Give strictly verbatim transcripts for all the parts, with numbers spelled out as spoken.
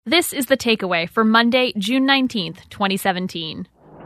This is The Takeaway for Monday, June nineteenth, twenty seventeen.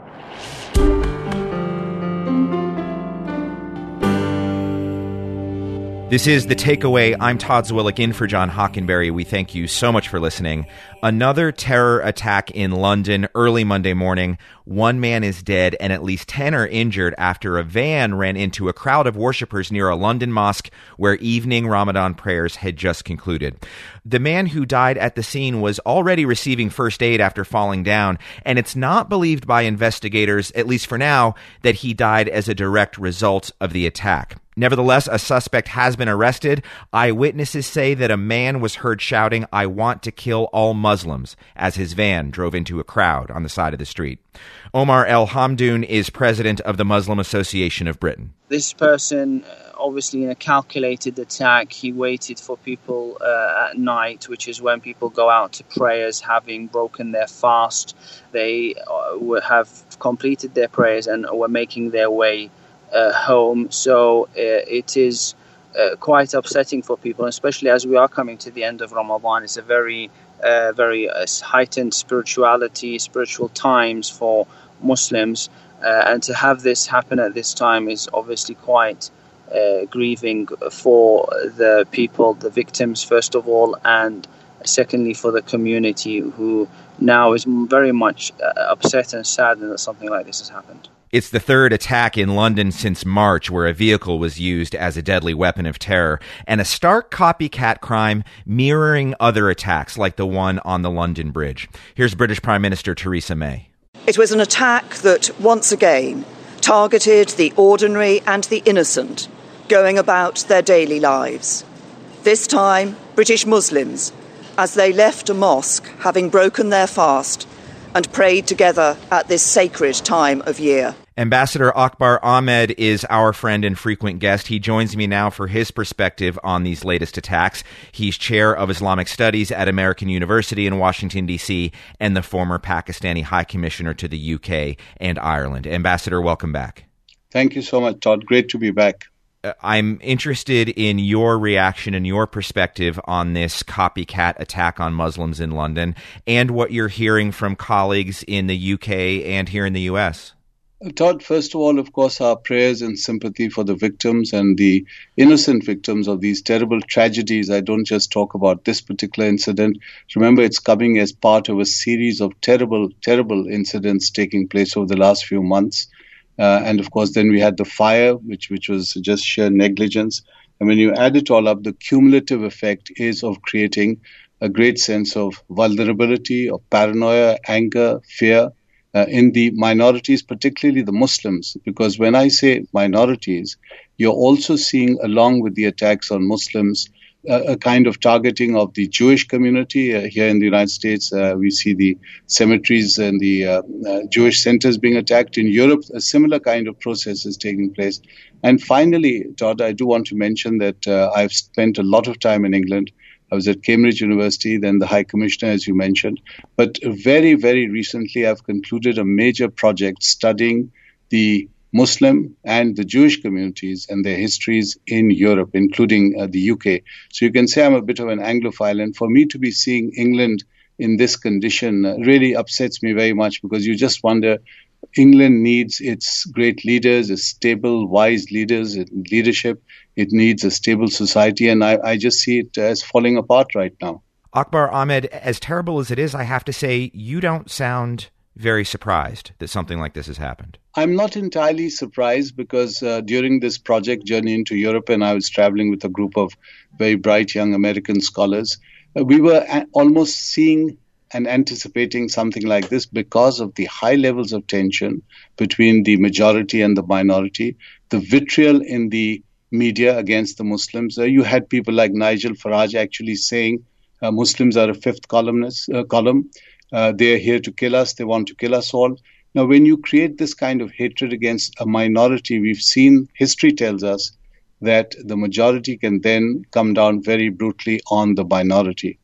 This is The Takeaway. I'm Todd Zwillich in for John Hockenberry. We thank you so much for listening. Another terror attack in London early Monday morning. One man is dead and at least ten are injured after a van ran into a crowd of worshippers near a London mosque where evening Ramadan prayers had just concluded. The man who died at the scene was already receiving first aid after falling down, and it's not believed by investigators, at least for now, that he died as a direct result of the attack. Nevertheless, a suspect has been arrested. Eyewitnesses say that a man was heard shouting, "I want to kill all Muslims," as his van drove into a crowd on the side of the street. Omar El Hamdoun is president of the Muslim Association of Britain. This person, obviously in a calculated attack, he waited for people uh, at night, which is when people go out to prayers, having broken their fast. They uh, have completed their prayers and were making their way Uh, home. So uh, it is uh, quite upsetting for people, especially as we are coming to the end of Ramadan. It's a very, uh, very uh, heightened spirituality, spiritual times for Muslims. Uh, and to have this happen at this time is obviously quite uh, grieving for the people, the victims, first of all, and secondly for the community who now is very much uh, upset and saddened that something like this has happened. It's the third attack in London since March where a vehicle was used as a deadly weapon of terror, and a stark copycat crime mirroring other attacks like the one on the London Bridge. Here's British Prime Minister Theresa May. It was an attack that, once again, targeted the ordinary and the innocent, going about their daily lives. This time, British Muslims, as they left a mosque having broken their fast and prayed together at this sacred time of year. Ambassador Akbar Ahmed is our friend and frequent guest. He joins me now for his perspective on these latest attacks. He's chair of Islamic Studies at American University in Washington, D C, and the former Pakistani High Commissioner to the U K and Ireland. Ambassador, welcome back. Thank you so much, Todd. Great to be back. I'm interested in your reaction and your perspective on this copycat attack on Muslims in London and what you're hearing from colleagues in the U K and here in the U S. Todd, first of all, of course, our prayers and sympathy for the victims and the innocent victims of these terrible tragedies. I don't just talk about this particular incident. Remember, it's coming as part of a series of terrible, terrible incidents taking place over the last few months. Uh, and of course, then we had the fire, which which was just sheer negligence. And when you add it all up, the cumulative effect is of creating a great sense of vulnerability, of paranoia, anger, fear uh, in the minorities, particularly the Muslims. Because when I say minorities, you're also seeing, along with the attacks on Muslims, Uh, a kind of targeting of the Jewish community. Uh, here in the United States, uh, we see the cemeteries and the uh, uh, Jewish centers being attacked. In Europe, a similar kind of process is taking place. And finally, Todd, I do want to mention that uh, I've spent a lot of time in England. I was at Cambridge University, then the High Commissioner, as you mentioned. But very, very recently, I've concluded a major project studying the Muslim and the Jewish communities and their histories in Europe, including uh, the U K. So you can say I'm a bit of an Anglophile, and for me to be seeing England in this condition uh, really upsets me very much, because you just wonder, England needs its great leaders, its stable, wise leaders, its leadership. It needs a stable society, and I, I just see it as falling apart right now. Akbar Ahmed, as terrible as it is, I have to say, you don't sound very surprised that something like this has happened. I'm not entirely surprised, because uh, during this project journey into Europe, and I was traveling with a group of very bright young American scholars, uh, we were a- almost seeing and anticipating something like this because of the high levels of tension between the majority and the minority, the vitriol in the media against the Muslims. Uh, you had people like Nigel Farage actually saying uh, Muslims are a fifth columnist, uh, column. Uh, they're here to kill us. They want to kill us all. Now, when you create this kind of hatred against a minority, we've seen, history tells us that the majority can then come down very brutally on the minority.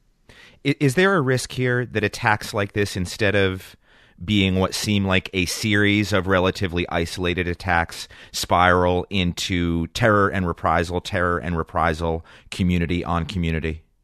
Is there a risk here that attacks like this, instead of being what seem like a series of relatively isolated attacks, spiral into terror and reprisal, terror and reprisal, community on community?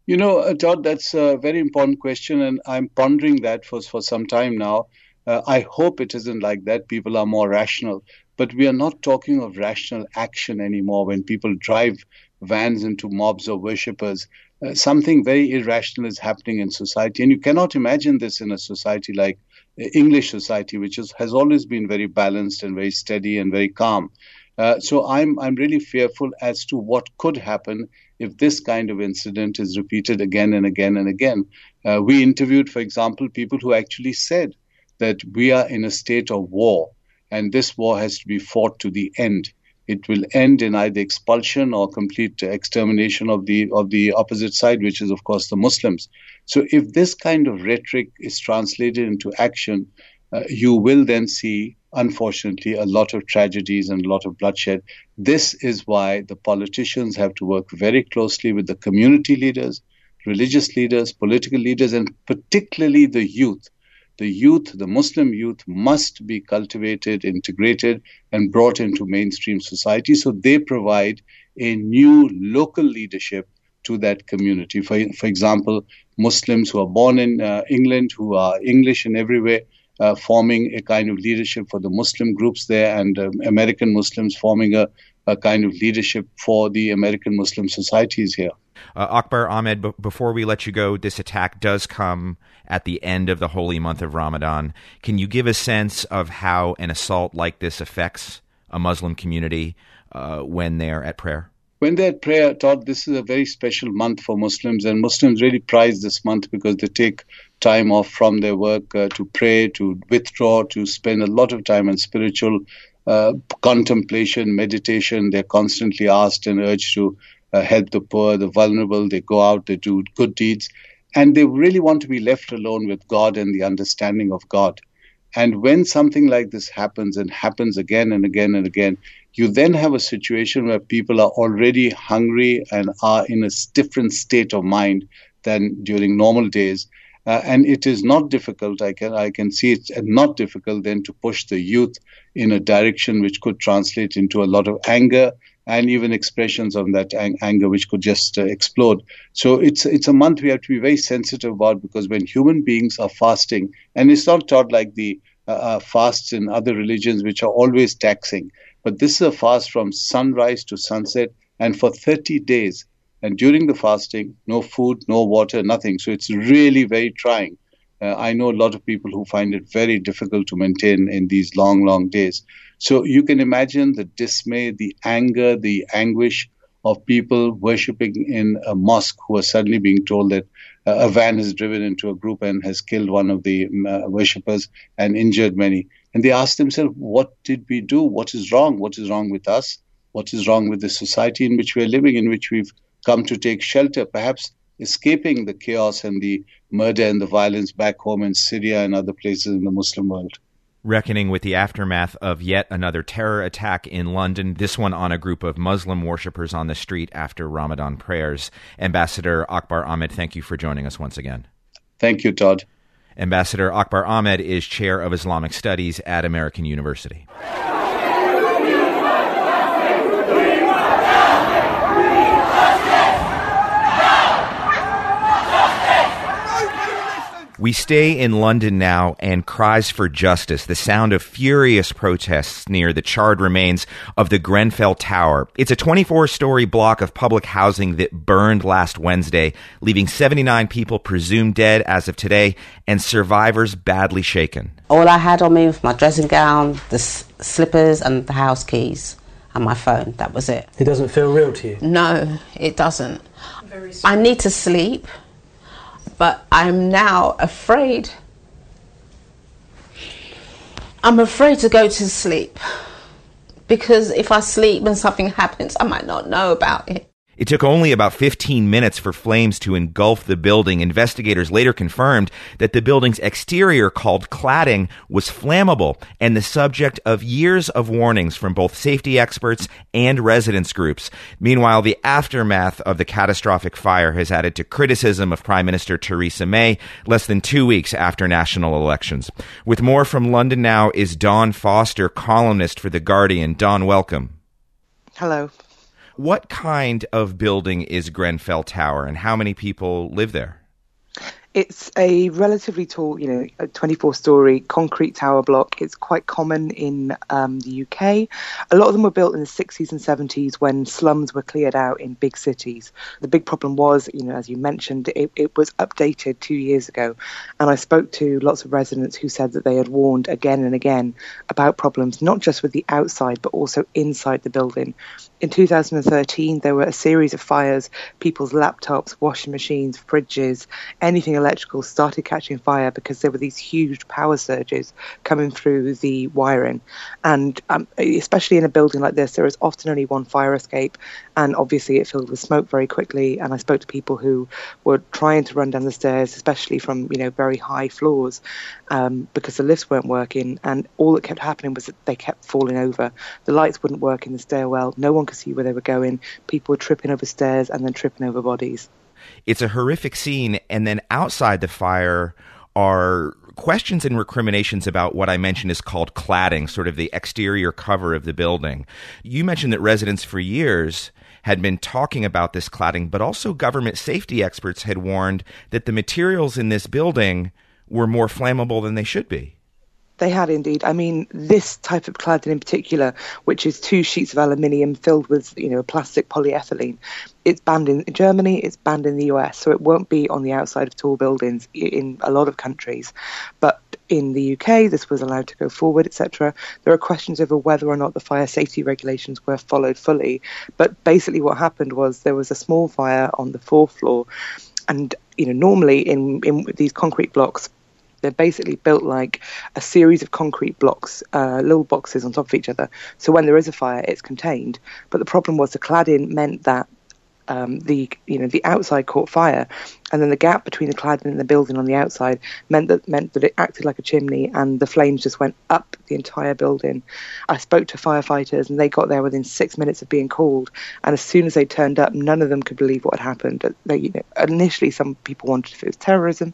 You know, uh, Todd, that's a very important question, and I'm pondering that for, for some time now. Uh, I hope it isn't like that. People are more rational. But we are not talking of rational action anymore when people drive vans into mobs of worshippers. Uh, something very irrational is happening in society. And you cannot imagine this in a society like English society, which is, has always been very balanced and very steady and very calm. Uh, so I'm I'm really fearful as to what could happen if this kind of incident is repeated again and again and again. Uh, we interviewed, for example, people who actually said that we are in a state of war, and this war has to be fought to the end. It will end in either expulsion or complete extermination of the of the opposite side, which is, of course, the Muslims. So if this kind of rhetoric is translated into action, uh, you will then see, unfortunately, a lot of tragedies and a lot of bloodshed. This is why the politicians have to work very closely with the community leaders, religious leaders, political leaders, and particularly the youth. The youth, the Muslim youth, must be cultivated, integrated, and brought into mainstream society so they provide a new local leadership to that community. For, for example, Muslims who are born in uh, England, who are English in every way, uh, forming a kind of leadership for the Muslim groups there, and um, American Muslims forming a, a kind of leadership for the American Muslim societies here. Uh, Akbar Ahmed, b- before we let you go, this attack does come at the end of the holy month of Ramadan. Can you give a sense of how an assault like this affects a Muslim community uh, when they're at prayer? When they're at prayer, Todd, this is a very special month for Muslims, and Muslims really prize this month because they take time off from their work uh, to pray, to withdraw, to spend a lot of time on spiritual uh, contemplation, meditation. They're constantly asked and urged to Uh, help the poor, the vulnerable. They go out, they do good deeds, and they really want to be left alone with God and the understanding of God. And when something like this happens and happens again and again and again, you then have a situation where people are already hungry and are in a different state of mind than during normal days. Uh, and it is not difficult, I can I can see it's not difficult then to push the youth in a direction which could translate into a lot of anger, and even expressions of that ang- anger which could just uh, explode. So it's it's a month we have to be very sensitive about, because when human beings are fasting, and it's not taught like the uh, uh, fasts in other religions which are always taxing, but this is a fast from sunrise to sunset and for thirty days. And during the fasting, no food, no water, nothing. So it's really very trying. Uh, I know a lot of people who find it very difficult to maintain in these long, long days. So you can imagine the dismay, the anger, the anguish of people worshipping in a mosque who are suddenly being told that uh, a van has driven into a group and has killed one of the uh, worshippers and injured many. And they ask themselves, what did we do? What is wrong? What is wrong with us? What is wrong with the society in which we are living, in which we've come to take shelter, perhaps escaping the chaos and the murder and the violence back home in Syria and other places in the Muslim world. Reckoning with the aftermath of yet another terror attack in London, this one on a group of Muslim worshippers on the street after Ramadan prayers. Ambassador Akbar Ahmed, thank you for joining us once again. Thank you, Todd. Ambassador Akbar Ahmed is Chair of Islamic Studies at American University. We stay in London now, and cries for justice, the sound of furious protests near the charred remains of the Grenfell Tower. It's a twenty-four story block of public housing that burned last Wednesday, leaving seventy-nine people presumed dead as of today, and survivors badly shaken. All I had on me was my dressing gown, the s- slippers and the house keys and my phone. That was it. It doesn't feel real to you? No, it doesn't. I need to sleep. But I'm now afraid. I'm afraid to go to sleep. Because if I sleep and something happens, I might not know about it. It took only about fifteen minutes for flames to engulf the building. Investigators later confirmed that the building's exterior, called cladding, was flammable and the subject of years of warnings from both safety experts and residents groups. Meanwhile, the aftermath of the catastrophic fire has added to criticism of Prime Minister Theresa May less than two weeks after national elections. With more from London now is Dawn Foster, columnist for The Guardian. Dawn, welcome. Hello. What kind of building is Grenfell Tower, and how many people live there? It's a relatively tall, you know, a twenty-four story concrete tower block. It's quite common in um, the U K. A lot of them were built in the sixties and seventies when slums were cleared out in big cities. The big problem was, you know, as you mentioned, it, it was updated two years ago. And I spoke to lots of residents who said that they had warned again and again about problems, not just with the outside, but also inside the building. In two thousand thirteen, there were a series of fires. People's laptops, washing machines, fridges, anything electrical started catching fire because there were these huge power surges coming through the wiring. And um, especially in a building like this, there is often only one fire escape. And obviously it filled with smoke very quickly. And I spoke to people who were trying to run down the stairs, especially from, you know, very high floors, um, because the lifts weren't working. And all that kept happening was that they kept falling over. The lights wouldn't work in the stairwell. No one could see where they were going. People were tripping over stairs and then tripping over bodies. It's a horrific scene, and then outside the fire are questions and recriminations about what I mentioned is called cladding, sort of the exterior cover of the building. You mentioned that residents for years had been talking about this cladding, but also government safety experts had warned that the materials in this building were more flammable than they should be. They had indeed. I mean, this type of cladding in particular, which is two sheets of aluminium filled with, you know, plastic polyethylene, it's banned in Germany, it's banned in the U S, so it won't be on the outside of tall buildings in a lot of countries. But in the U K, this was allowed to go forward, et cetera. There are questions over whether or not the fire safety regulations were followed fully. But basically what happened was there was a small fire on the fourth floor. And, you know, normally in, in these concrete blocks, they're basically built like a series of concrete blocks, uh, little boxes on top of each other. So when there is a fire, it's contained. But the problem was the cladding meant that um, the you know the outside caught fire, and then the gap between the cladding and the building on the outside meant that meant that it acted like a chimney, and the flames just went up the entire building. I spoke to firefighters, and they got there within six minutes of being called. And as soon as they turned up, none of them could believe what had happened. They, you know, initially, some people wondered if it was terrorism.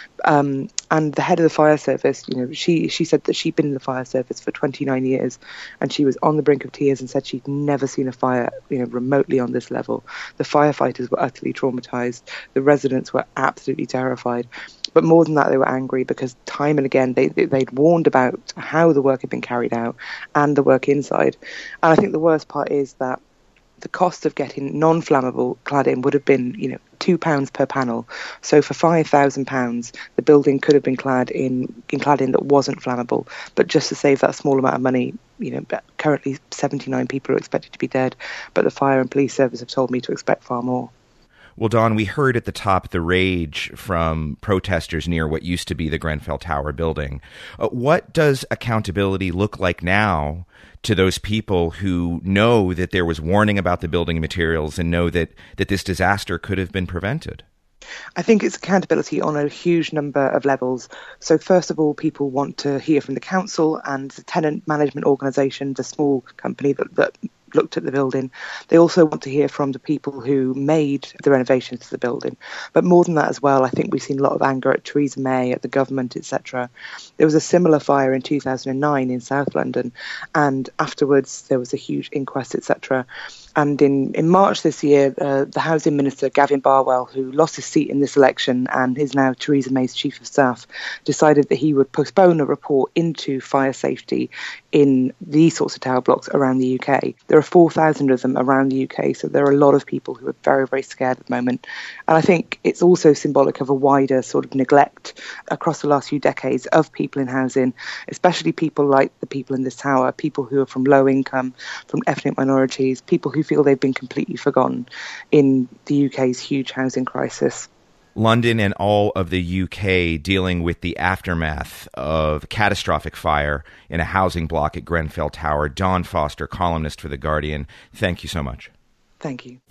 Um, and the head of the fire service, you know, she she said that she'd been in the fire service for twenty-nine years, and she was on the brink of tears and said she'd never seen a fire, you know, remotely on this level. The firefighters were utterly traumatized. The residents were absolutely terrified. But more than that, they were angry because time and again they, they, they'd warned about how the work had been carried out and the work inside. And I think the worst part is that the cost of getting non-flammable cladding would have been, you know, two pounds per panel. So for five thousand pounds, the building could have been clad in, in cladding that wasn't flammable. But just to save that small amount of money, you know, currently seventy-nine people are expected to be dead, but the fire and police service have told me to expect far more. Well, Dawn, we heard at the top the rage from protesters near what used to be the Grenfell Tower building. Uh, what does accountability look like now to those people who know that there was warning about the building materials and know that, that this disaster could have been prevented? I think it's accountability on a huge number of levels. So first of all, people want to hear from the council and the tenant management organisation, the small company that, that looked at the building. They also want to hear from the people who made the renovations to the building. But more than that as well, I think we've seen a lot of anger at Theresa May, at the government, et cetera. There was a similar fire in two thousand nine in South London, and afterwards there was a huge inquest, et cetera. And in, in March this year, uh, the Housing Minister, Gavin Barwell, who lost his seat in this election and is now Theresa May's Chief of Staff, decided that he would postpone a report into fire safety in these sorts of tower blocks around the U K. There are four thousand of them around the U K, so there are a lot of people who are very, very scared at the moment. And I think it's also symbolic of a wider sort of neglect across the last few decades of people in housing, especially people like the people in this tower, people who are from low income, from ethnic minorities, people who feel they've been completely forgotten in the U K's huge housing crisis. London and all of the U K dealing with the aftermath of catastrophic fire in a housing block at Grenfell Tower. Dawn Foster, columnist for The Guardian, thank you so much. Thank you.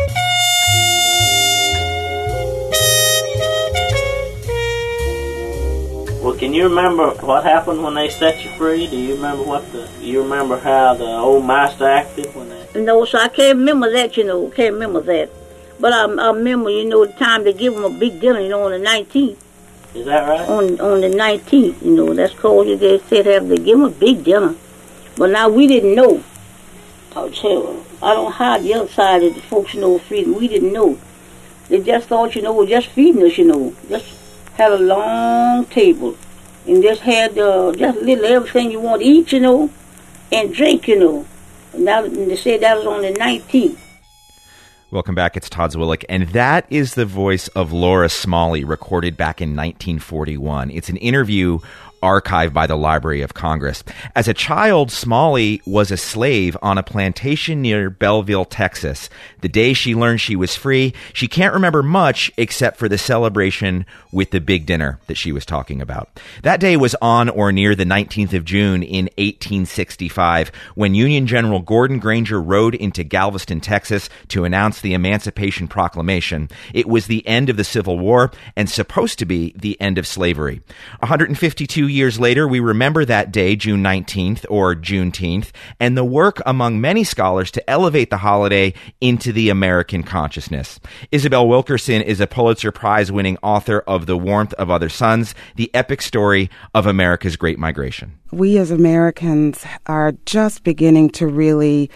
Well, can you remember what happened when they set you free? Do you remember what the, you remember how the old master acted when they... No, so I can't remember that, you know, can't remember that. But I, I remember, you know, the time they give them a big dinner, you know, on the nineteenth. Is that right? On on the nineteenth, you know, that's called, they said have they give them a big dinner. But now we didn't know. I'll tell you, I don't hide the other side of the folks, you know, freedom. We didn't know. They just thought, you know, were just feeding us, you know. Just had a long table and just had uh, just little everything you want to eat, you know, and drink, you know. And, that, and they said that was on the nineteenth. Welcome back. It's Todd Zwillich, and that is the voice of Laura Smalley, recorded back in nineteen forty-one. It's an interview archived by the Library of Congress. As a child, Smalley was a slave on a plantation near Belleville, Texas. The day she learned she was free, she can't remember much except for the celebration with the big dinner that she was talking about. That day was on or near the nineteenth of June in eighteen sixty-five, when Union General Gordon Granger rode into Galveston, Texas to announce the Emancipation Proclamation. It was the end of the Civil War and supposed to be the end of slavery. one hundred fifty-two years later, we remember that day, June nineteenth, or Juneteenth, and the work among many scholars to elevate the holiday into the American consciousness. Isabel Wilkerson is a Pulitzer Prize-winning author of The Warmth of Other Suns, the epic story of America's Great Migration. We as Americans are just beginning to really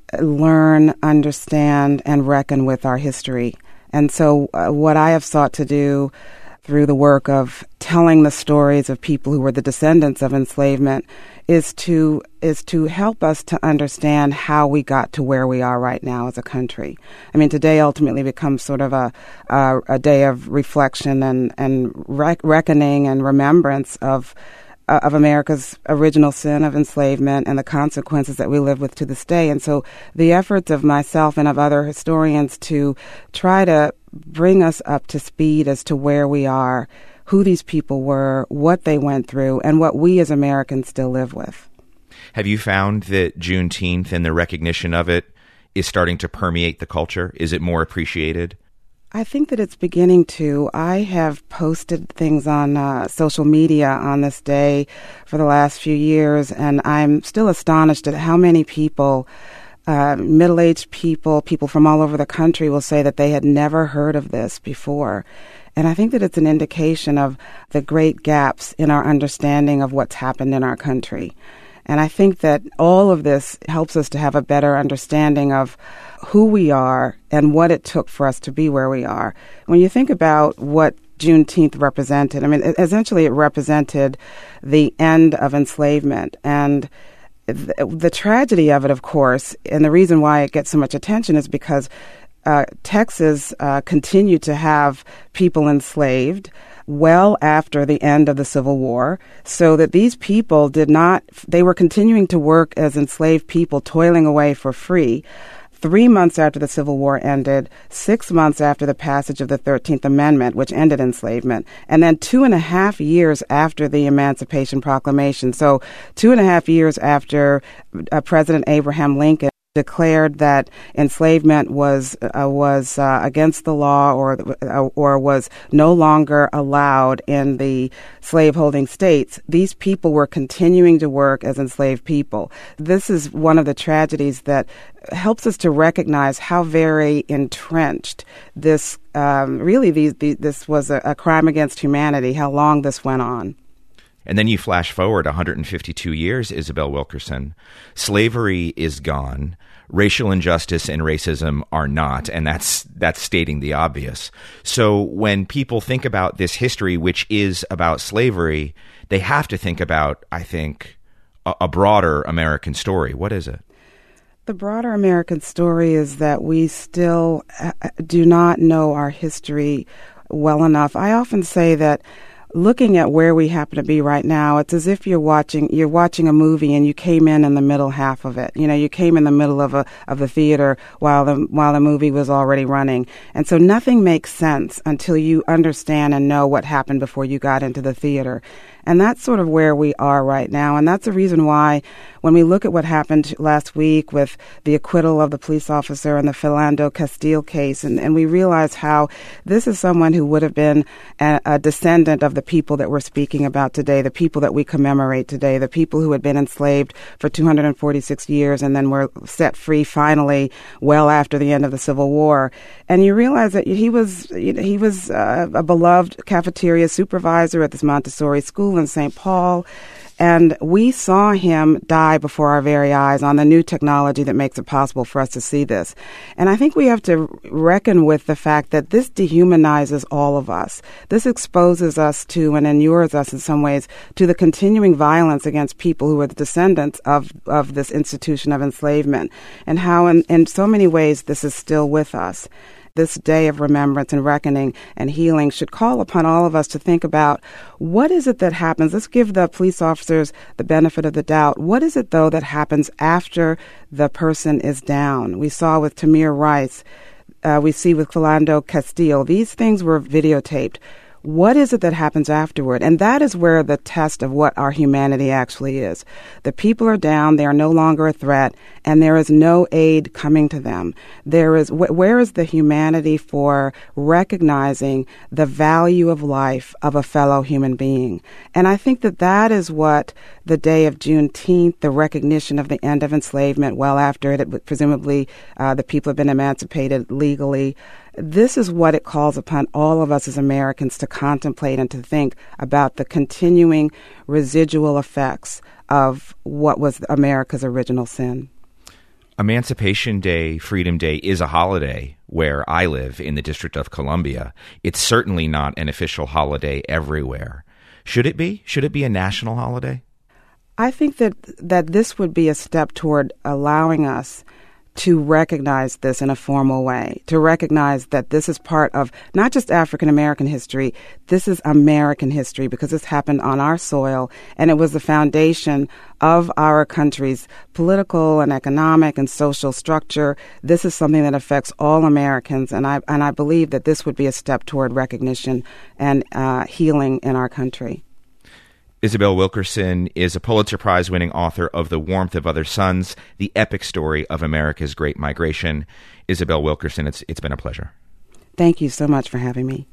learn, understand, and reckon with our history. And so uh, what I have sought to do through the work of telling the stories of people who were the descendants of enslavement is to is to help us to understand how we got to where we are right now as a country. I mean, today ultimately becomes sort of a a, a day of reflection and and rec- reckoning and remembrance of uh, of America's original sin of enslavement and the consequences that we live with to this day. And so the efforts of myself and of other historians to try to bring us up to speed as to where we are, who these people were, what they went through, and what we as Americans still live with. Have you found that Juneteenth and the recognition of it is starting to permeate the culture? Is it more appreciated? I think that it's beginning to. I have posted things on uh, social media on this day for the last few years, and I'm still astonished at how many people Uh, middle-aged people, people from all over the country will say that they had never heard of this before. And I think that it's an indication of the great gaps in our understanding of what's happened in our country. And I think that all of this helps us to have a better understanding of who we are and what it took for us to be where we are. When you think about what Juneteenth represented, I mean, essentially it represented the end of enslavement. And The, the tragedy of it, of course, and the reason why it gets so much attention is because uh, Texas uh, continued to have people enslaved well after the end of the Civil War, so that these people did not, they were continuing to work as enslaved people, toiling away for free. Three months after the Civil War ended, six months after the passage of the thirteenth Amendment, which ended enslavement, and then two and a half years after the Emancipation Proclamation. So two and a half years after uh, President Abraham Lincoln declared that enslavement was uh, was uh, against the law or uh, or was no longer allowed in the slaveholding states, these people were continuing to work as enslaved people. This is one of the tragedies that helps us to recognize how very entrenched this um, really these, these, this was a, a crime against humanity, how long this went on. And then you flash forward one hundred fifty-two years, Isabel Wilkerson. Slavery is gone. Racial injustice and racism are not, and that's that's stating the obvious. So when people think about this history, which is about slavery, they have to think about, I think, a, a broader American story. What is it? The broader American story is that we still do not know our history well enough. I often say that looking at where we happen to be right now, it's as if you're watching you're watching a movie and you came in in the middle half of it. You know, you came in the middle of a of the theater while the while the movie was already running, and so nothing makes sense until you understand and know what happened before you got into the theater. And that's sort of where we are right now. And that's the reason why when we look at what happened last week with the acquittal of the police officer in the Philando Castile case, and, and we realize how this is someone who would have been a, a descendant of the people that we're speaking about today, the people that we commemorate today, the people who had been enslaved for two hundred forty-six years and then were set free finally well after the end of the Civil War. And you realize that he was, you know, he was uh, a beloved cafeteria supervisor at this Montessori school in Saint Paul. And we saw him die before our very eyes on the new technology that makes it possible for us to see this. And I think we have to reckon with the fact that this dehumanizes all of us. This exposes us to and inures us in some ways to the continuing violence against people who are the descendants of, of this institution of enslavement, and how in, in so many ways this is still with us. This day of remembrance and reckoning and healing should call upon all of us to think about what is it that happens. Let's give the police officers the benefit of the doubt. What is it, though, that happens after the person is down? We saw with Tamir Rice. Uh, we see with Philando Castile. These things were videotaped. What is it that happens afterward? And that is where the test of what our humanity actually is. The people are down, they are no longer a threat, and there is no aid coming to them. There is, wh- where is the humanity for recognizing the value of life of a fellow human being? And I think that that is what the day of Juneteenth, the recognition of the end of enslavement, well after it, it presumably uh, the people have been emancipated legally. This is what it calls upon all of us as Americans to contemplate and to think about the continuing residual effects of what was America's original sin. Emancipation Day, Freedom Day is a holiday where I live in the District of Columbia. It's certainly not an official holiday everywhere. Should it be? Should it be a national holiday? I think that, that this would be a step toward allowing us to recognize this in a formal way, to recognize that this is part of not just African American history, this is American history because this happened on our soil, and it was the foundation of our country's political and economic and social structure. This is something that affects all Americans, and I and I believe that this would be a step toward recognition and uh, healing in our country. Isabel Wilkerson is a Pulitzer Prize-winning author of The Warmth of Other Suns, the epic story of America's Great Migration. Isabel Wilkerson, it's it's been a pleasure. Thank you so much for having me.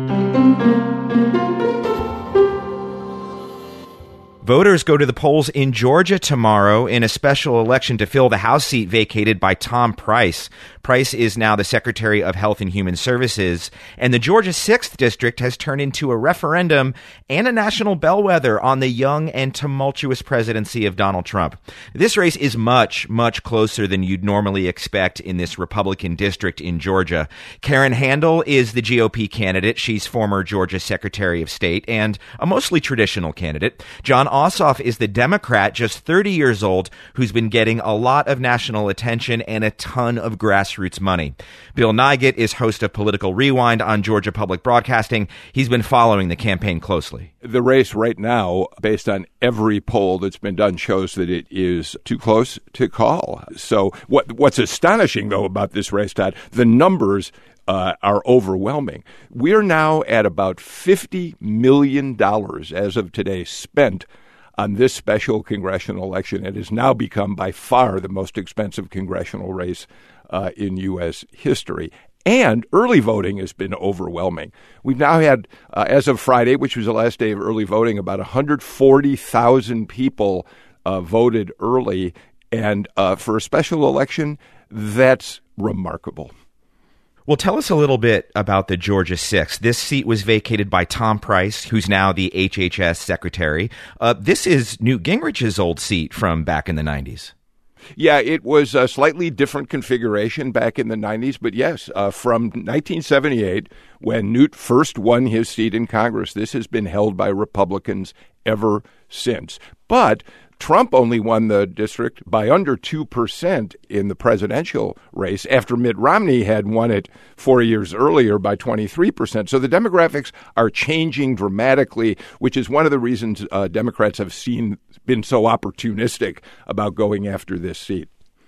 Voters go to the polls in Georgia tomorrow in a special election to fill the House seat vacated by Tom Price. Price is now the Secretary of Health and Human Services, and the Georgia sixth District has turned into a referendum and a national bellwether on the young and tumultuous presidency of Donald Trump. This race is much, much closer than you'd normally expect in this Republican district in Georgia. Karen Handel is the G O P candidate. She's former Georgia Secretary of State and a mostly traditional candidate. John Ossoff is the Democrat, just thirty years old, who's been getting a lot of national attention and a ton of grassroots money. Bill Nigut is host of Political Rewind on Georgia Public Broadcasting. He's been following the campaign closely. The race right now, based on every poll that's been done, shows that it is too close to call. So what what's astonishing, though, about this race, Todd, the numbers Uh, are overwhelming. We're now at about fifty million dollars as of today spent on this special congressional election. It has now become by far the most expensive congressional race uh, in U S history. And early voting has been overwhelming. We've now had, uh, as of Friday, which was the last day of early voting, about one hundred forty thousand people uh, voted early. And uh, for a special election, that's remarkable. Well, tell us a little bit about the Georgia sixth. This seat was vacated by Tom Price, who's now the H H S secretary. Uh, this is Newt Gingrich's old seat from back in the nineties. Yeah, it was a slightly different configuration back in the nineties, but yes, uh, from nineteen seventy-eight, when Newt first won his seat in Congress, this has been held by Republicans ever since. But Trump only won the district by under two percent in the presidential race after Mitt Romney had won it four years earlier by twenty-three percent. So the demographics are changing dramatically, which is one of the reasons uh, Democrats have seen been so opportunistic about going after this seat.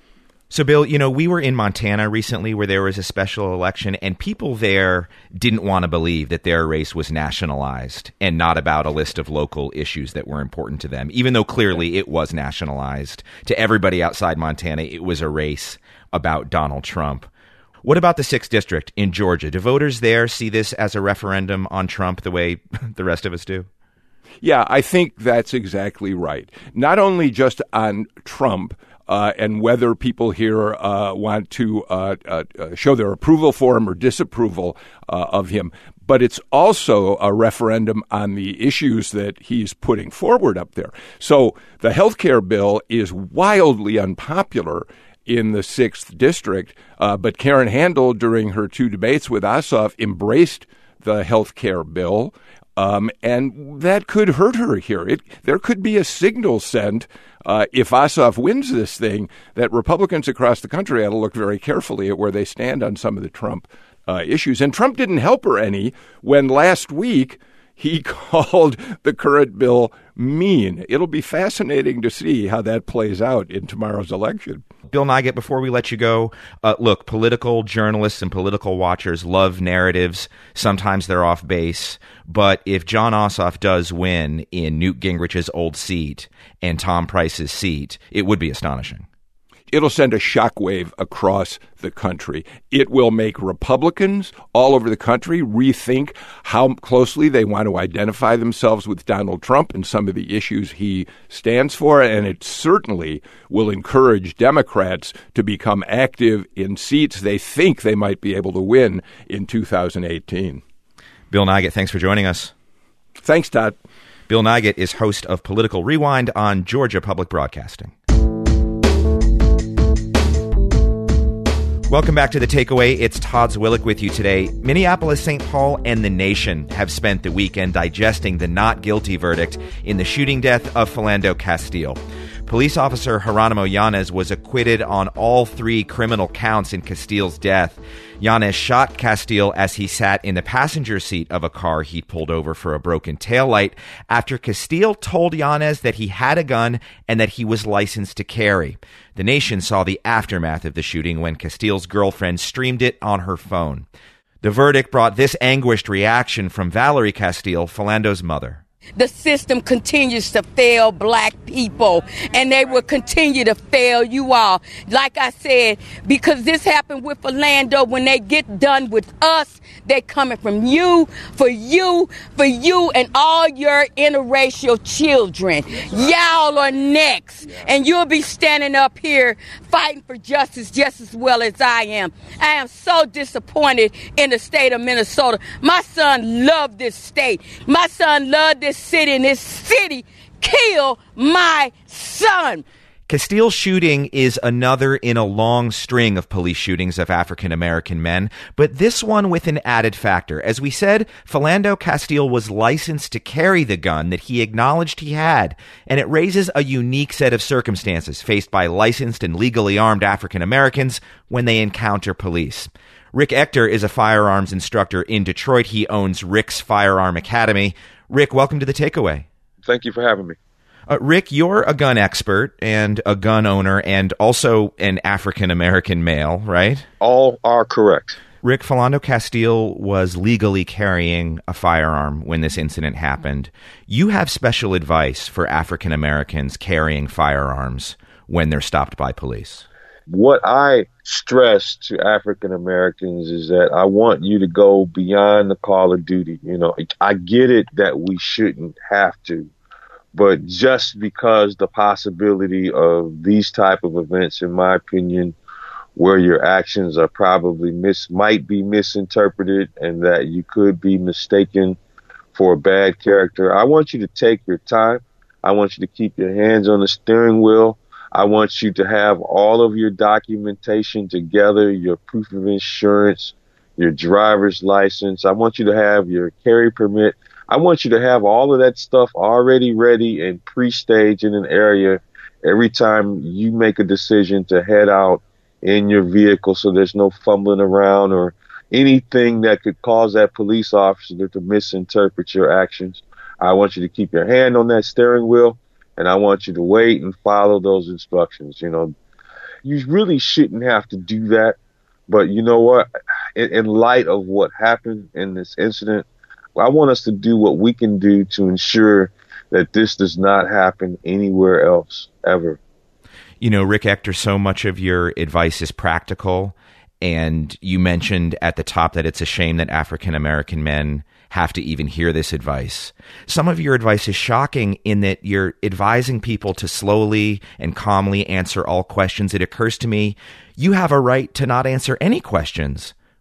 So, Bill, you know, we were in Montana recently where there was a special election, and people there didn't want to believe that their race was nationalized and not about a list of local issues that were important to them, even though clearly it was nationalized. To everybody outside Montana, it was a race about Donald Trump. What about the sixth District in Georgia? Do voters there see this as a referendum on Trump the way the rest of us do? Yeah, I think that's exactly right. Not only just on Trump, Uh, and whether people here uh, want to uh, uh, show their approval for him or disapproval uh, of him, but it's also a referendum on the issues that he's putting forward up there. So the healthcare bill is wildly unpopular in the sixth District, uh, but Karen Handel, during her two debates with Ossoff, embraced the healthcare bill, um, and that could hurt her here. It, there could be a signal sent uh, if Ossoff wins this thing that Republicans across the country ought to look very carefully at where they stand on some of the Trump uh, issues. And Trump didn't help her any when last week he called the current bill mean. It'll be fascinating to see how that plays out in tomorrow's election. Bill Nigut, before we let you go, uh, look, political journalists and political watchers love narratives. Sometimes they're off base. But if Jon Ossoff does win in Newt Gingrich's old seat and Tom Price's seat, it would be astonishing. It'll send a shockwave across the country. It will make Republicans all over the country rethink how closely they want to identify themselves with Donald Trump and some of the issues he stands for. And it certainly will encourage Democrats to become active in seats they think they might be able to win in two thousand eighteen. Bill Nigut, thanks for joining us. Thanks, Todd. Bill Nigut is host of Political Rewind on Georgia Public Broadcasting. Welcome back to The Takeaway. It's Todd Zwillich with you today. Minneapolis, Saint Paul, and the nation have spent the weekend digesting the not guilty verdict in the shooting death of Philando Castile. Police officer Geronimo Yanez was acquitted on all three criminal counts in Castile's death. Yanez shot Castile as he sat in the passenger seat of a car he'd pulled over for a broken taillight after Castile told Yanez that he had a gun and that he was licensed to carry. The nation saw the aftermath of the shooting when Castile's girlfriend streamed it on her phone. The verdict brought this anguished reaction from Valerie Castile, Philando's mother. The system continues to fail black people, and they will continue to fail you all. Like I said, because this happened with Philando, when they get done with us, they coming from you, for you, for you, and all your interracial children. Y'all are next, and you'll be standing up here fighting for justice just as well as I am. I am so disappointed in the state of Minnesota. My son loved this state. My son loved this city, and this city killed my son. Castile's shooting is another in a long string of police shootings of African-American men, but this one with an added factor. As we said, Philando Castile was licensed to carry the gun that he acknowledged he had, and it raises a unique set of circumstances faced by licensed and legally armed African-Americans when they encounter police. Rick Ector is a firearms instructor in Detroit. He owns Rick's Firearm Academy. Rick, welcome to The Takeaway. Thank you for having me. Uh, Rick, you're a gun expert and a gun owner and also an African-American male, right? All are correct. Rick, Philando Castile was legally carrying a firearm when this incident happened. You have special advice for African-Americans carrying firearms when they're stopped by police. What I stress to African Americans is that I want you to go beyond the call of duty. You know, I get it that we shouldn't have to, but just because the possibility of these type of events, in my opinion, where your actions are probably mis might be misinterpreted and that you could be mistaken for a bad character, I want you to take your time. I want you to keep your hands on the steering wheel. I want you to have all of your documentation together, your proof of insurance, your driver's license. I want you to have your carry permit. I want you to have all of that stuff already ready and pre-staged in an area every time you make a decision to head out in your vehicle, so there's no fumbling around or anything that could cause that police officer to misinterpret your actions. I want you to keep your hand on that steering wheel. And I want you to wait and follow those instructions. You know, you really shouldn't have to do that. But you know what? In, in light of what happened in this incident, I want us to do what we can do to ensure that this does not happen anywhere else ever. You know, Rick Ector, so much of your advice is practical. And you mentioned at the top that it's a shame that African-American men have to even hear this advice. Some of your advice is shocking in that you're advising people to slowly and calmly answer all questions. It occurs to me you have a right to not answer any questions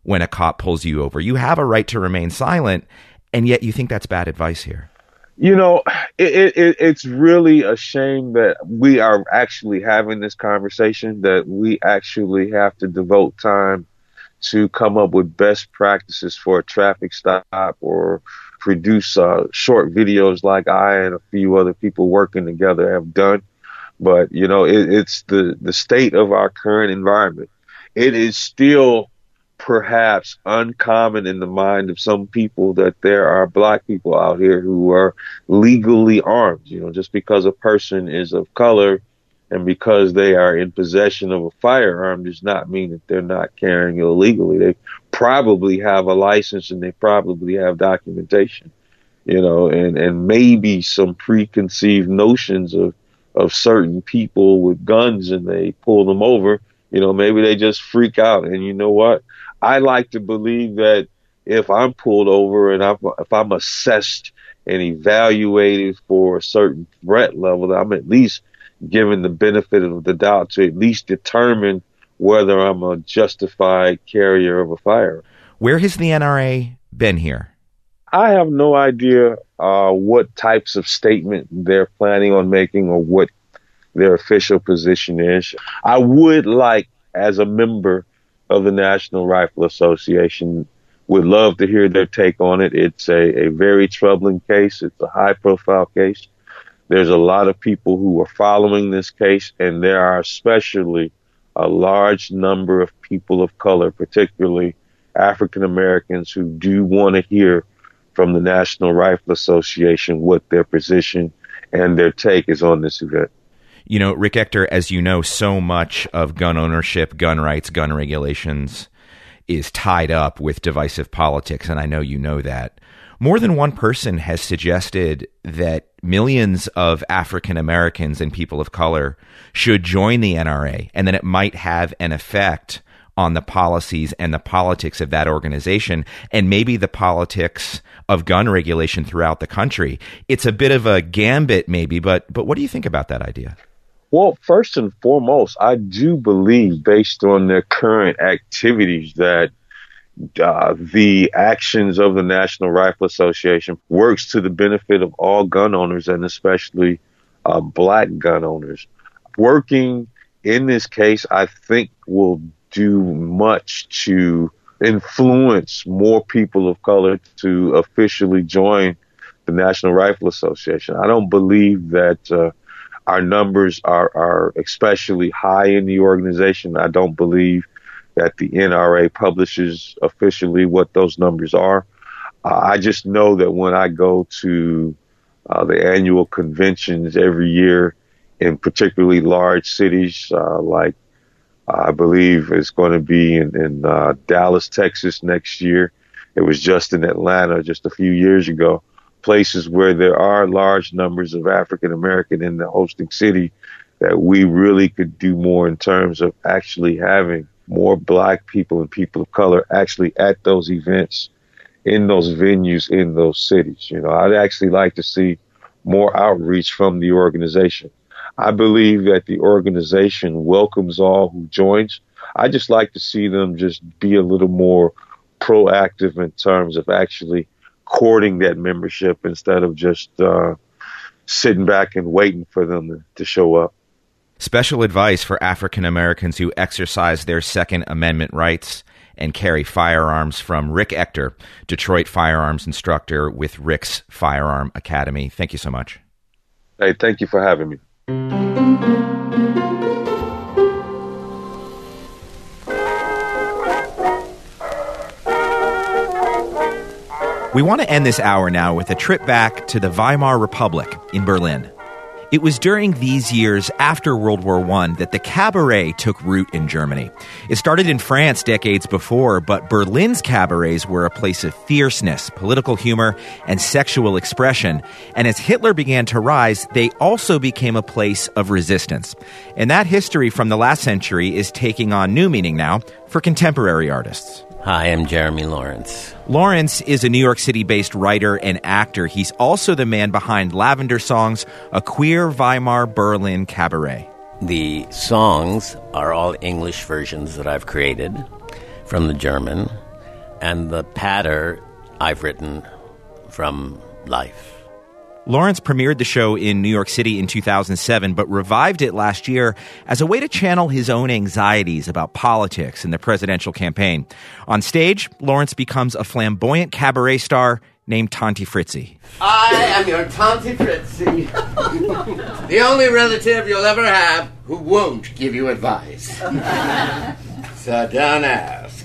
when a cop pulls you over. You have a right to remain silent, and yet you think that's bad advice here. You know, it, it, it's really a shame that we are actually having this conversation, that we actually have to devote time to come up with best practices for a traffic stop or produce uh, short videos like I and a few other people working together have done. But, you know, it, it's the, the state of our current environment. It is still perhaps uncommon in the mind of some people that there are black people out here who are legally armed. You know, just because a person is of color and because they are in possession of a firearm does not mean that they're not carrying it illegally. They probably have a license and they probably have documentation, you know, and, and maybe some preconceived notions of, of certain people with guns and they pull them over. You know, maybe they just freak out. And you know what? I like to believe that if I'm pulled over and I'm, if I'm assessed and evaluated for a certain threat level, that I'm at least given the benefit of the doubt to at least determine whether I'm a justified carrier of a firearm. Where has the N R A been here? I have no idea uh, what types of statement they're planning on making or what their official position is. I would like, as a member of the National Rifle Association, would love to hear their take on it. It's a, a very troubling case. It's a high-profile case. There's a lot of people who are following this case, and there are especially a large number of people of color, particularly African Americans, who do want to hear from the National Rifle Association what their position and their take is on this event. You know, Rick Ector, as you know, so much of gun ownership, gun rights, gun regulations is tied up with divisive politics, and I know you know that. More than one person has suggested that millions of African Americans and people of color should join the N R A, and that it might have an effect on the policies and the politics of that organization, and maybe the politics of gun regulation throughout the country. It's a bit of a gambit, maybe, but but what do you think about that idea? Well, first and foremost, I do believe, based on their current activities, that uh, the actions of the National Rifle Association works to the benefit of all gun owners, and especially uh, black gun owners. Working in this case, I think, will do much to influence more people of color to officially join the National Rifle Association. I don't believe that uh, our numbers are, are especially high in the organization. I don't believe that the N R A publishes officially what those numbers are. Uh, I just know that when I go to uh, the annual conventions every year in particularly large cities, uh, like I believe it's going to be in, in uh, Dallas, Texas next year. It was just in Atlanta just a few years ago. Places where there are large numbers of African American in the hosting city, that we really could do more in terms of actually having more black people and people of color actually at those events, in those venues, in those cities. You know, I'd actually like to see more outreach from the organization. I believe that the organization welcomes all who joins. I just like to see them just be a little more proactive in terms of actually courting that membership instead of just uh, sitting back and waiting for them to, to show up. Special advice for African Americans who exercise their Second Amendment rights and carry firearms from Rick Ector, Detroit firearms instructor with Rick's Firearm Academy. Thank you so much. Hey, thank you for having me. We want to end this hour now with a trip back to the Weimar Republic in Berlin. It was during these years after World War One that the cabaret took root in Germany. It started in France decades before, but Berlin's cabarets were a place of fierceness, political humor, and sexual expression. And as Hitler began to rise, they also became a place of resistance. And that history from the last century is taking on new meaning now for contemporary artists. Hi, I'm Jeremy Lawrence. Lawrence is a New York City-based writer and actor. He's also the man behind Lavender Songs, a queer Weimar Berlin cabaret. The songs are all English versions that I've created from the German. and the patter I've written from life. Lawrence premiered the show in New York City in two thousand seven, but revived it last year as a way to channel his own anxieties about politics and the presidential campaign. On stage, Lawrence becomes a flamboyant cabaret star named Tanti Fritzi. I am your Tanti Fritzi, the only relative you'll ever have who won't give you advice. So don't ask.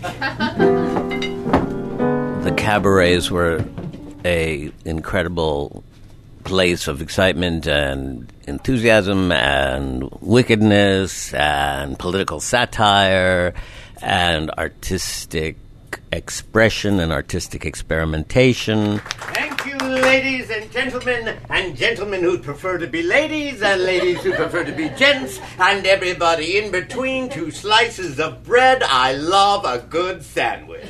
The cabarets were a incredible place of excitement and enthusiasm and wickedness and political satire and artistic expression and artistic experimentation. Thank you, ladies and gentlemen, and gentlemen who prefer to be ladies, and ladies who prefer to be gents, and everybody in between. Two slices of bread. I love a good sandwich.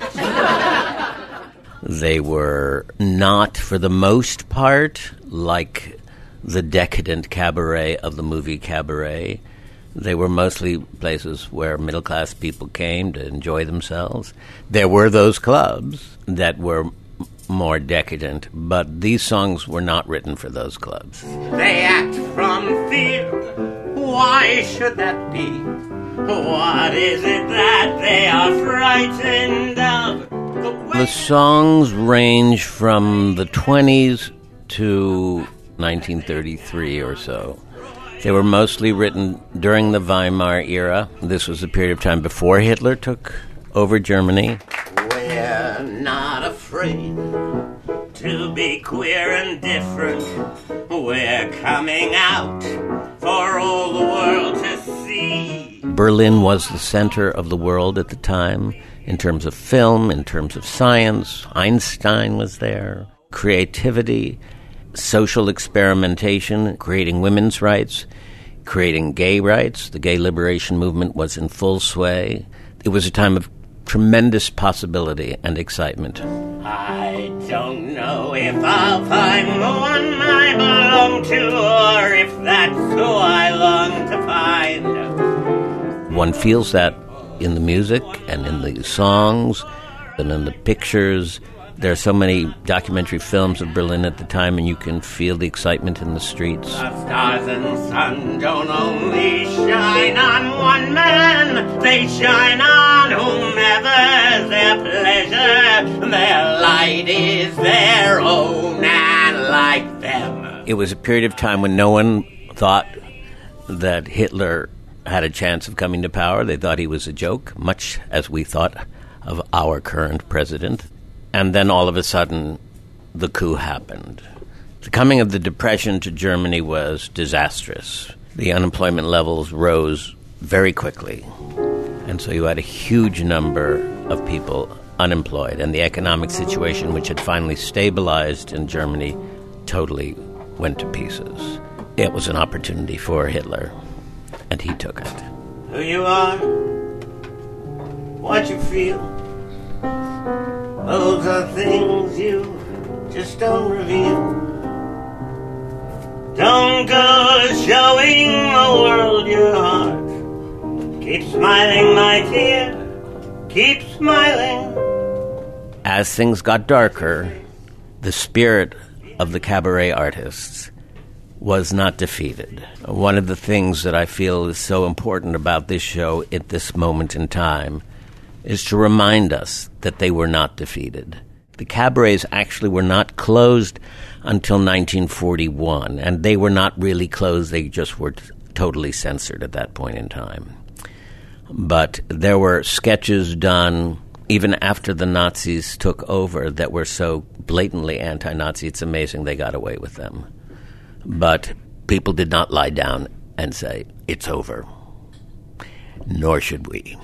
They were not, for the most part, like the decadent cabaret of the movie Cabaret. They were mostly places where middle-class people came to enjoy themselves. There were those clubs that were m- more decadent, but these songs were not written for those clubs. They act from fear. Why should that be? What is it that they are frightened of? The songs range from the twenties to nineteen thirty-three or so. They were mostly written during the Weimar era. This was a period of time before Hitler took over Germany. We're not afraid to be queer and different. We're coming out for all the world to see. Berlin was the center of the world at the time, in terms of film, in terms of science. Einstein was there. Creativity, social experimentation, creating women's rights, creating gay rights. The gay liberation movement was in full sway. It was a time of tremendous possibility and excitement. I don't know if I'll find the one I belong to, or if that's who I long to find. One feels that in the music and in the songs and in the pictures. There are so many documentary films of Berlin at the time, and you can feel the excitement in the streets. The stars and sun don't only shine on one man, they shine on whomever's their pleasure. Their light is their own and like them. It was a period of time when no one thought that Hitler had a chance of coming to power. They thought he was a joke, much as we thought of our current president. And then all of a sudden, the coup happened. The coming of the Depression to Germany was disastrous. The unemployment levels rose very quickly. And so you had a huge number of people unemployed. And the economic situation, which had finally stabilized in Germany, totally went to pieces. It was an opportunity for Hitler, and he took it. Who you are, what you feel, those are things you just don't reveal. Don't go showing the world your heart. Keep smiling, my dear, keep smiling. As things got darker, the spirit of the cabaret artists was not defeated. One of the things that I feel is so important about this show at this moment in time is to remind us that they were not defeated. The cabarets actually were not closed until nineteen forty-one, and they were not really closed, they just were t- totally censored at that point in time. But there were sketches done even after the Nazis took over that were so blatantly anti-Nazi, it's amazing they got away with them. But people did not lie down and say, it's over. Nor should we.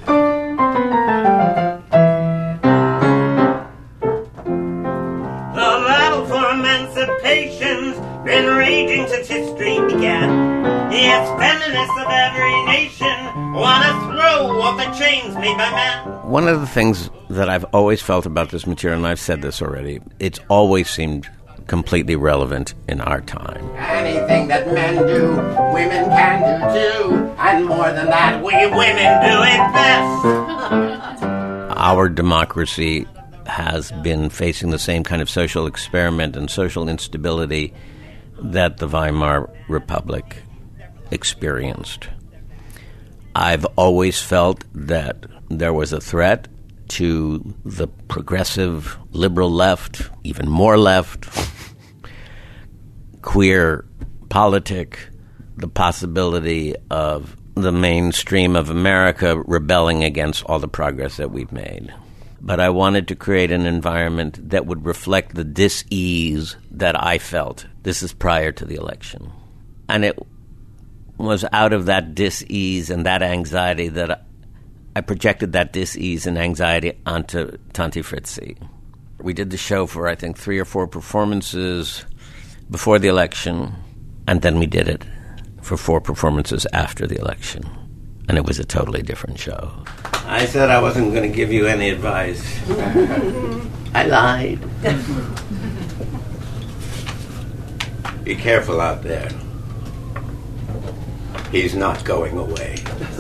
The battle for emancipation's been raging since history began. Yes, feminists of every nation want to throw off the chains made by man. One of the things that I've always felt about this material, and I've said this already, it's always seemed completely relevant in our time. Anything that men do, women can do too. And more than that, we women do it best. Our democracy has been facing the same kind of social experiment and social instability that the Weimar Republic experienced. I've always felt that there was a threat to the progressive liberal left, even more left, queer politic, the possibility of the mainstream of America rebelling against all the progress that we've made. But I wanted to create an environment that would reflect the dis-ease that I felt. This is prior to the election. And it was out of that dis-ease and that anxiety that I projected that dis-ease and anxiety onto Tanti Fritzi. We did the show for, I think, three or four performances before the election, and then we did it for four performances after the election. And it was a totally different show. I said I wasn't going to give you any advice. I lied. Be careful out there. He's not going away.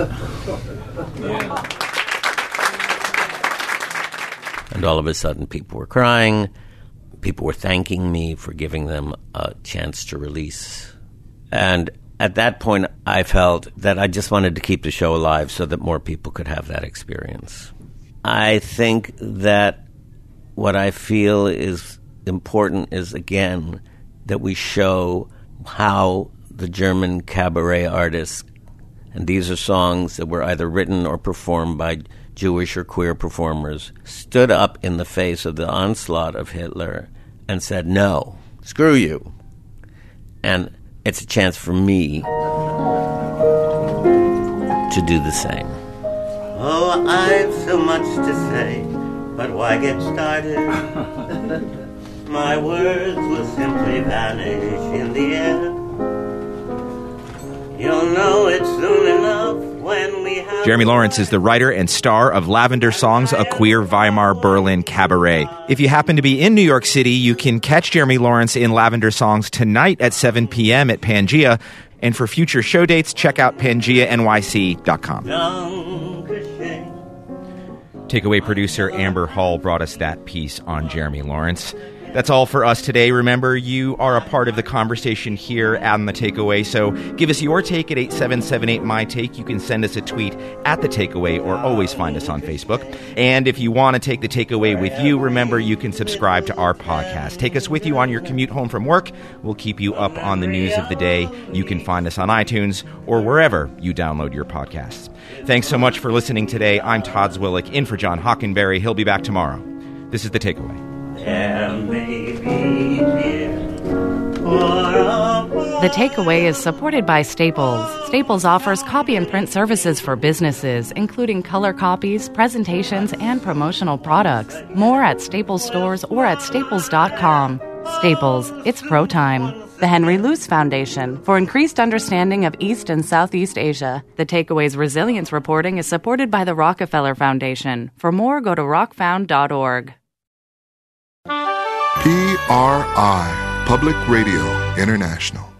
And all of a sudden people were crying. People were thanking me for giving them a chance to release. And at that point, I felt that I just wanted to keep the show alive so that more people could have that experience. I think that what I feel is important is, again, that we show how the German cabaret artists, and these are songs that were either written or performed by Jewish or queer performers, stood up in the face of the onslaught of Hitler and said, no, screw you. And it's a chance for me to do the same. Oh, I've so much to say, but why get started? My words will simply vanish in the air. You'll know it soon enough when we have... Jeremy Lawrence is the writer and star of Lavender Songs, a queer Weimar Berlin cabaret. If you happen to be in New York City, you can catch Jeremy Lawrence in Lavender Songs tonight at seven p.m. at Pangea. And for future show dates, check out pangea N Y C dot com. Takeaway producer Amber Hall brought us that piece on Jeremy Lawrence. That's all for us today. Remember, you are a part of the conversation here on The Takeaway, so give us your take at eight seven seven eight, my take. You can send us a tweet at The Takeaway or always find us on Facebook. And if you want to take The Takeaway with you, remember, you can subscribe to our podcast. Take us with you on your commute home from work. We'll keep you up on the news of the day. You can find us on iTunes or wherever you download your podcasts. Thanks so much for listening today. I'm Todd Zwillich, in for John Hockenberry. He'll be back tomorrow. This is The Takeaway. The Takeaway is supported by Staples. Staples offers copy and print services for businesses, including color copies, presentations, and promotional products. More at Staples stores or at staples dot com. Staples, it's pro time. The Henry Luce Foundation, for increased understanding of East and Southeast Asia. The Takeaway's resilience reporting is supported by the Rockefeller Foundation. For more, go to rock found dot org. P R I, Public Radio International.